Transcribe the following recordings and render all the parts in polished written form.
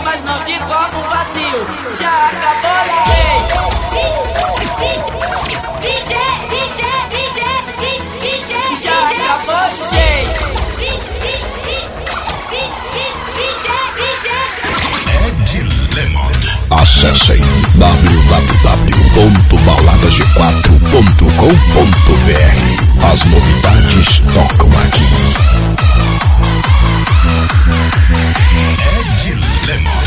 mas não de copo vazio. Já acabou, DJ. Já acabou, Acessem www.baladasg4.com.br. As novidades tocam aqui. Ed Lemon.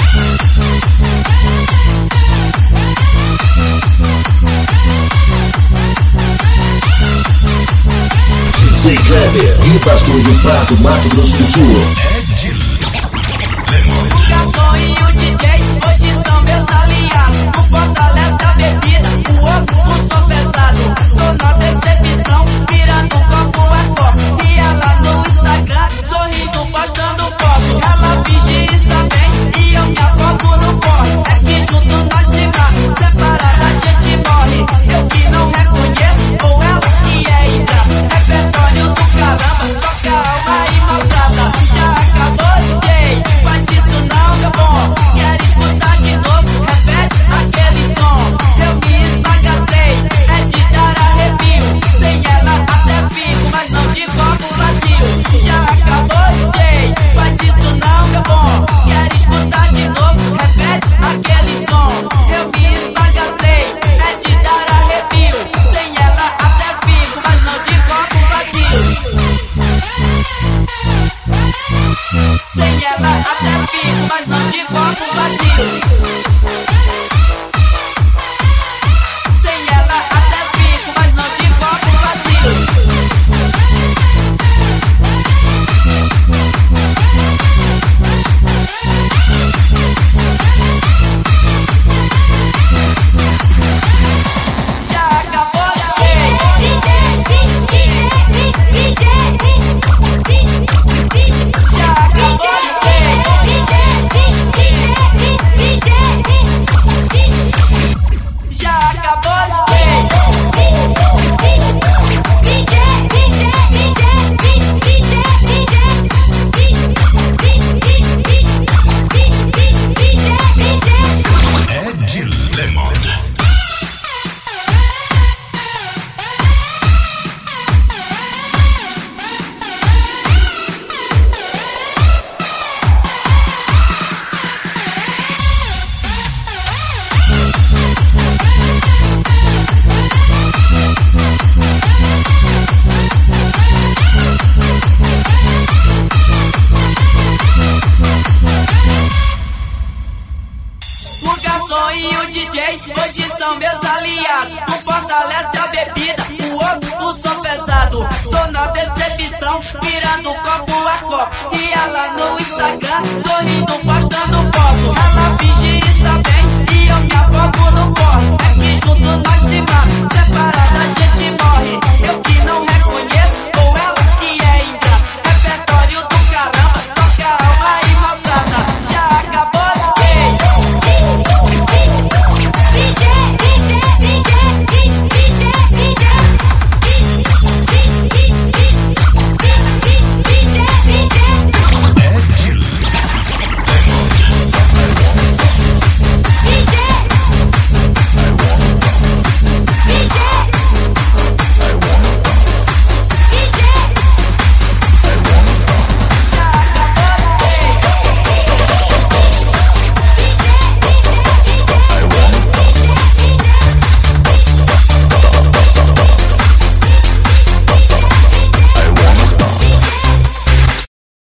DJ Kleber, Ribas do Rio Prado, Mato Grosso do Sul. Ed Lemon. O garçom e o DJ hoje são meus aliados. Um fortalece a bebida, o outro o som pesado. Tô na decepção, virando copo a copo. E ela no Instagram, sorrindo, postando foto. Ela finge estar bem e eu me afogo no corre. É que junto nós se mata, separada a gente morre. Eu que não reconheço, ou ela que é ingrata. Repertório do caramba, toca alma e maltrata. Já acabou, DJ, faz isso não, meu bom. Quero escutar de novo, repete aquele som. Eu me esbagacei, é de dar arrepio. Sem ela até fico, mas não de copo vazio. Já acabou, DJ, faz isso não, meu bom. Quero escutar de novo, repete aquele som. Eu me esbagacei, é de dar arrepio. Sem ela até fico, mas não de copo vazio. Sem ela até fico, mas não de copo vazio. Sem ela até fico, mas não de copo vazio. Já acabou, já acabou. Já acabou, Ed Lemon. O garçom e o DJ hoje são meus aliados. Um fortalece a bebida, o outro o som pesado. Tô na decepção, virando copo a copo. E ela no Instagram, sorrindo, postando foto. Ela finge